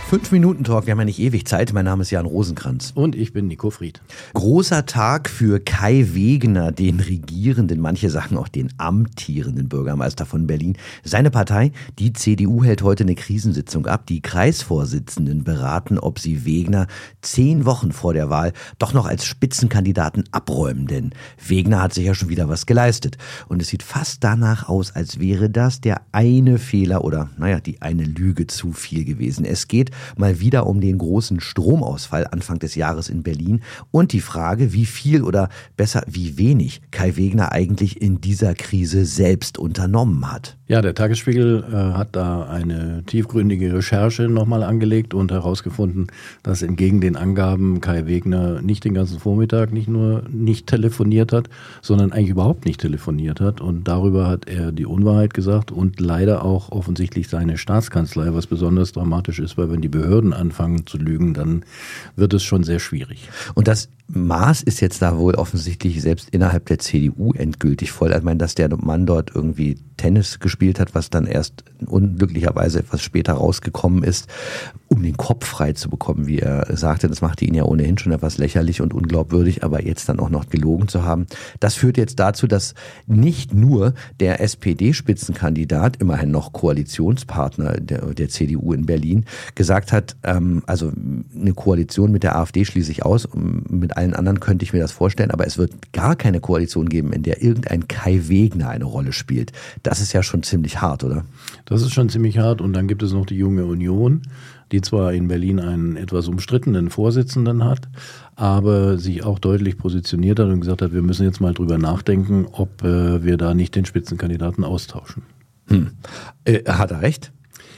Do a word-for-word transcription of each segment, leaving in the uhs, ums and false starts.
Fünf-Minuten-Talk, wir haben ja nicht ewig Zeit. Mein Name ist Jan Rosenkranz. Und ich bin Nico Fried. Großer Tag für Kai Wegner, den regierenden, manche sagen auch den amtierenden Bürgermeister von Berlin. Seine Partei, die C D U, hält heute eine Krisensitzung ab. Die Kreisvorsitzenden beraten, ob sie Wegner zehn Wochen vor der Wahl doch noch als Spitzenkandidaten abräumen. Denn Wegner hat sich ja schon wieder was geleistet. Und es sieht fast danach aus, als wäre das der eine Fehler oder, naja, die eine Lüge zu viel gewesen. Es geht mal wieder um den großen Stromausfall Anfang des Jahres in Berlin und die Frage, wie viel oder besser wie wenig Kai Wegner eigentlich in dieser Krise selbst unternommen hat. Ja, der Tagesspiegel äh, hat da eine tiefgründige Recherche nochmal angelegt und herausgefunden, dass entgegen den Angaben Kai Wegner nicht den ganzen Vormittag nicht nur nicht telefoniert hat, sondern eigentlich überhaupt nicht telefoniert hat. Und darüber hat er die Unwahrheit gesagt und leider auch offensichtlich seine Staatskanzlei, was besonders dramatisch ist, weil wenn die Behörden anfangen zu lügen, dann wird es schon sehr schwierig. Und das Maß ist jetzt da wohl offensichtlich selbst innerhalb der C D U endgültig voll. Ich meine, dass der Mann dort irgendwie Tennis gespielt hat, was dann erst unglücklicherweise etwas später rausgekommen ist, um den Kopf frei zu bekommen, wie er sagte. Das machte ihn ja ohnehin schon etwas lächerlich und unglaubwürdig, aber jetzt dann auch noch gelogen zu haben. Das führt jetzt dazu, dass nicht nur der S P D-Spitzenkandidat, immerhin noch Koalitionspartner der, der C D U in Berlin, gesagt hat, ähm, also eine Koalition mit der AfD schließe ich aus, mit allen anderen könnte ich mir das vorstellen, aber es wird gar keine Koalition geben, in der irgendein Kai Wegner eine Rolle spielt. Das ist ja schon ziemlich hart, oder? Das ist schon ziemlich hart und dann gibt es noch die Junge Union, die zwar in Berlin einen etwas umstrittenen Vorsitzenden hat, aber sich auch deutlich positioniert hat und gesagt hat, wir müssen jetzt mal drüber nachdenken, ob äh, wir da nicht den Spitzenkandidaten austauschen. Hm. Äh, hat er recht?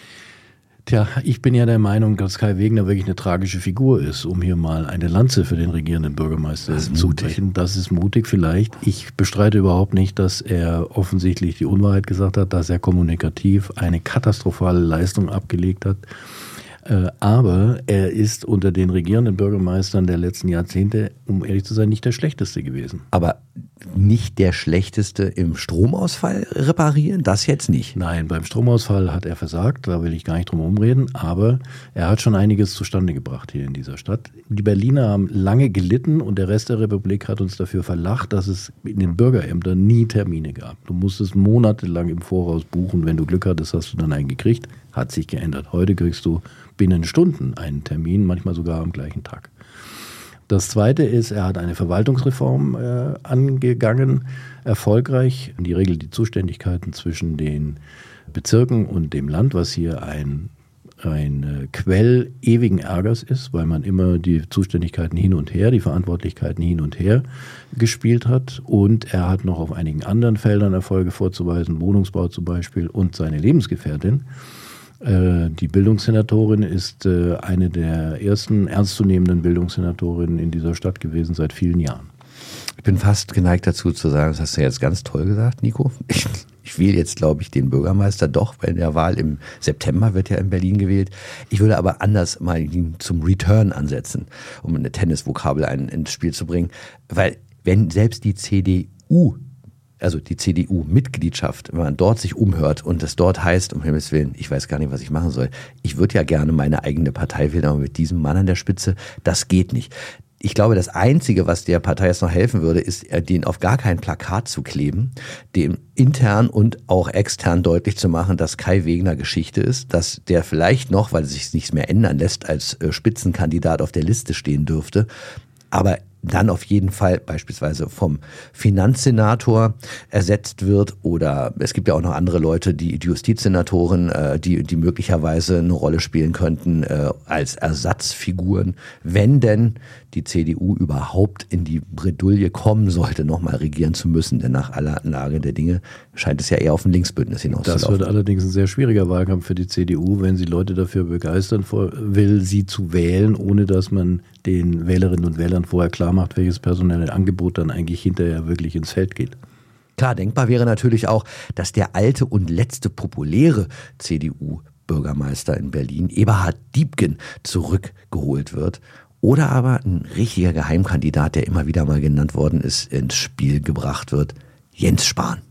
Tja, ich bin ja der Meinung, dass Kai Wegner wirklich eine tragische Figur ist, um hier mal eine Lanze für den regierenden Bürgermeister zu brechen. Das ist mutig vielleicht. Ich bestreite überhaupt nicht, dass er offensichtlich die Unwahrheit gesagt hat, dass er kommunikativ eine katastrophale Leistung abgelegt hat. Aber er ist unter den regierenden Bürgermeistern der letzten Jahrzehnte, um ehrlich zu sein, nicht der schlechteste gewesen. Aber nicht der schlechteste im Stromausfall reparieren? Das jetzt nicht? Nein, beim Stromausfall hat er versagt, da will ich gar nicht drum rumreden, aber er hat schon einiges zustande gebracht hier in dieser Stadt. Die Berliner haben lange gelitten und der Rest der Republik hat uns dafür verlacht, dass es in den Bürgerämtern nie Termine gab. Du musstest monatelang im Voraus buchen, wenn du Glück hattest, hast du dann einen gekriegt. Hat sich geändert. Heute kriegst du binnen Stunden einen Termin, manchmal sogar am gleichen Tag. Das Zweite ist, er hat eine Verwaltungsreform äh, angegangen, erfolgreich. In die Regel die Zuständigkeiten zwischen den Bezirken und dem Land, was hier ein, ein äh, Quell ewigen Ärgers ist, weil man immer die Zuständigkeiten hin und her, die Verantwortlichkeiten hin und her gespielt hat. Und er hat noch auf einigen anderen Feldern Erfolge vorzuweisen, Wohnungsbau zum Beispiel, und seine Lebensgefährtin. Die Bildungssenatorin ist eine der ersten ernstzunehmenden Bildungssenatorinnen in dieser Stadt gewesen seit vielen Jahren. Ich bin fast geneigt dazu zu sagen, das hast du jetzt ganz toll gesagt, Nico. Ich, ich wähle jetzt, glaube ich, den Bürgermeister doch, weil der Wahl im September wird ja in Berlin gewählt. Ich würde aber anders mal ihn zum Return ansetzen, um eine Tennisvokabel ins Spiel zu bringen. Weil wenn selbst die C D U also die C D U-Mitgliedschaft, wenn man dort sich umhört und es dort heißt, um Himmels Willen, ich weiß gar nicht, was ich machen soll. Ich würde ja gerne meine eigene Partei wählen, aber mit diesem Mann an der Spitze, das geht nicht. Ich glaube, das Einzige, was der Partei jetzt noch helfen würde, ist, den auf gar kein Plakat zu kleben, dem intern und auch extern deutlich zu machen, dass Kai Wegner Geschichte ist, dass der vielleicht noch, weil sich nichts mehr ändern lässt, als Spitzenkandidat auf der Liste stehen dürfte, aber dann auf jeden Fall beispielsweise vom Finanzsenator ersetzt wird oder es gibt ja auch noch andere Leute, die, die Justizsenatoren, äh, die, die möglicherweise eine Rolle spielen könnten äh, als Ersatzfiguren, wenn denn die C D U überhaupt in die Bredouille kommen sollte, nochmal regieren zu müssen, denn nach aller Lage der Dinge scheint es ja eher auf ein Linksbündnis hinauszulaufen. Das wird allerdings ein sehr schwieriger Wahlkampf für die C D U, wenn sie Leute dafür begeistern will, sie zu wählen, ohne dass man den Wählerinnen und Wählern vorher klar macht, welches personelle Angebot dann eigentlich hinterher wirklich ins Feld geht. Klar, denkbar wäre natürlich auch, dass der alte und letzte populäre C D U-Bürgermeister in Berlin, Eberhard Diepgen, zurückgeholt wird. Oder aber ein richtiger Geheimkandidat, der immer wieder mal genannt worden ist, ins Spiel gebracht wird, Jens Spahn.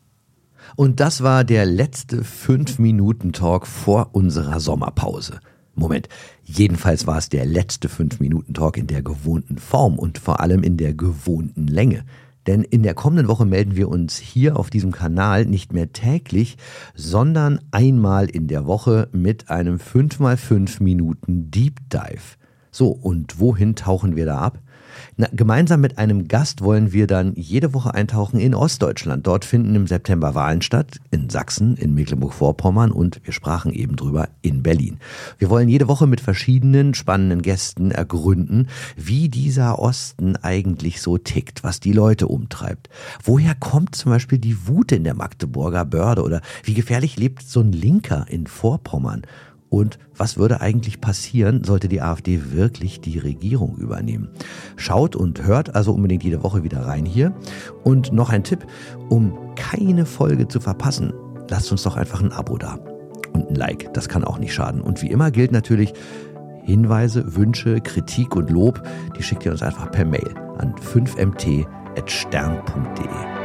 Und das war der letzte fünf Minuten Talk vor unserer Sommerpause. Moment, jedenfalls war es der letzte fünf Minuten Talk in der gewohnten Form und vor allem in der gewohnten Länge. Denn in der kommenden Woche melden wir uns hier auf diesem Kanal nicht mehr täglich, sondern einmal in der Woche mit einem fünf mal fünf Minuten Deep Dive. So, und wohin tauchen wir da ab? Na, gemeinsam mit einem Gast wollen wir dann jede Woche eintauchen in Ostdeutschland. Dort finden im September Wahlen statt, in Sachsen, in Mecklenburg-Vorpommern und wir sprachen eben drüber in Berlin. Wir wollen jede Woche mit verschiedenen spannenden Gästen ergründen, wie dieser Osten eigentlich so tickt, was die Leute umtreibt. Woher kommt zum Beispiel die Wut in der Magdeburger Börde oder wie gefährlich lebt so ein Linker in Vorpommern? Und was würde eigentlich passieren, sollte die AfD wirklich die Regierung übernehmen? Schaut und hört also unbedingt jede Woche wieder rein hier. Und noch ein Tipp, um keine Folge zu verpassen, lasst uns doch einfach ein Abo da. Und ein Like, das kann auch nicht schaden. Und wie immer gilt natürlich, Hinweise, Wünsche, Kritik und Lob, die schickt ihr uns einfach per Mail an fünf m t at stern punkt de.